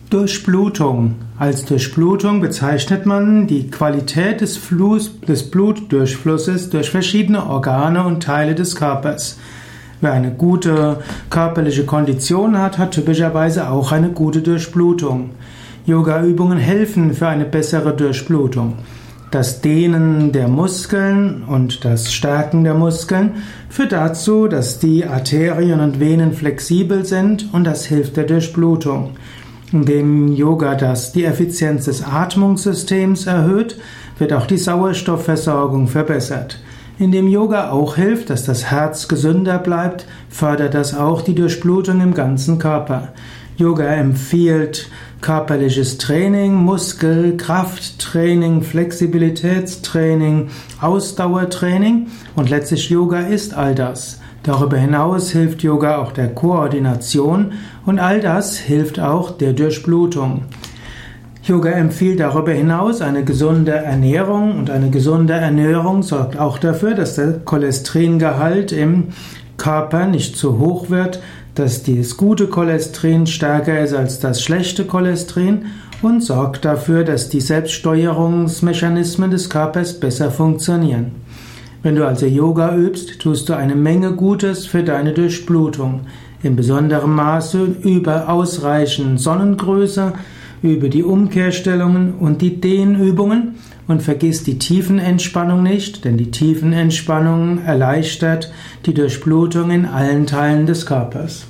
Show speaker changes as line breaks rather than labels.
Durchblutung. Als Durchblutung bezeichnet man die Qualität des Blutdurchflusses durch verschiedene Organe und Teile des Körpers. Wer eine gute körperliche Kondition hat, hat typischerweise auch eine gute Durchblutung. Yoga-Übungen helfen für eine bessere Durchblutung. Das Dehnen der Muskeln und das Stärken der Muskeln führt dazu, dass die Arterien und Venen flexibel sind, und das hilft der Durchblutung. Indem Yoga die Effizienz des Atmungssystems erhöht, wird auch die Sauerstoffversorgung verbessert. Indem Yoga auch hilft, dass das Herz gesünder bleibt, fördert das auch die Durchblutung im ganzen Körper. Yoga empfiehlt körperliches Training, Krafttraining, Flexibilitätstraining, Ausdauertraining, und letztlich Yoga ist all das. Darüber hinaus hilft Yoga auch der Koordination, und all das hilft auch der Durchblutung. Yoga empfiehlt darüber hinaus eine gesunde Ernährung, und eine gesunde Ernährung sorgt auch dafür, dass der Cholesteringehalt im Körper nicht zu hoch wird, dass das gute Cholesterin stärker ist als das schlechte Cholesterin, und sorgt dafür, dass die Selbststeuerungsmechanismen des Körpers besser funktionieren. Wenn du also Yoga übst, tust du eine Menge Gutes für deine Durchblutung. In besonderem Maße über ausreichend Sonnengröße, über die Umkehrstellungen und die Dehnübungen, und vergiss die Tiefenentspannung nicht, denn die Tiefenentspannung erleichtert die Durchblutung in allen Teilen des Körpers.